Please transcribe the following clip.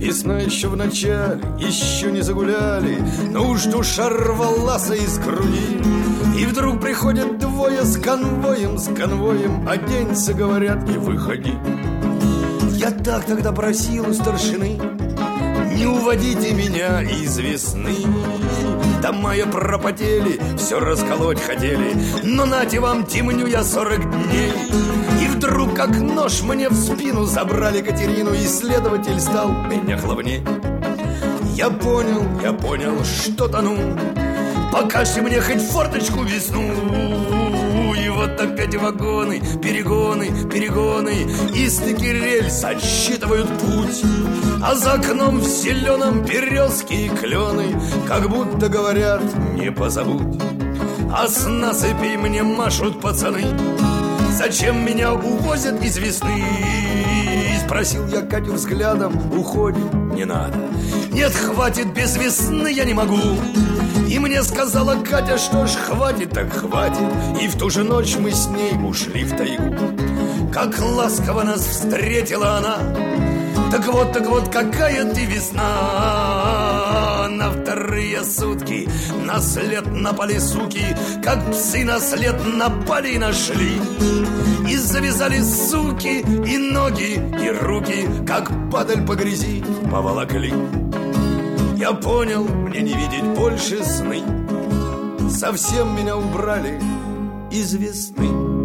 Весна еще в начале, еще не загуляли, но уж душа рвалась из груди. И вдруг приходят двое с конвоем, оденься, говорят, и выходи. Я так тогда просил у старшины: не уводите меня из весны. Дома я пропотели, все расколоть хотели, но нате вам, темню я 40 дней. И вдруг как нож мне в спину забрали Катерину, и следователь стал меня главней. Я понял, что тону, покажите мне хоть форточку весну. И вот опять вагоны, перегоны, и стыки рельс отсчитывают путь. А за окном в зеленом березки и клены, как будто говорят, не позабудь. А с насыпей мне машут пацаны: зачем меня увозят из весны? Спросил я Катю взглядом: уходим, не надо. Нет, хватит, без весны я не могу. И мне сказала Катя: что ж, хватит, так хватит. И в ту же ночь мы с ней ушли в тайгу. Как ласково нас встретила она. Так вот, какая ты весна. На вторые сутки на след напали суки, как псы на след напали и нашли. И завязали суки и ноги, и руки, как падаль по грязи поволокли. Я понял, мне не видеть больше сны. Совсем меня убрали из весны.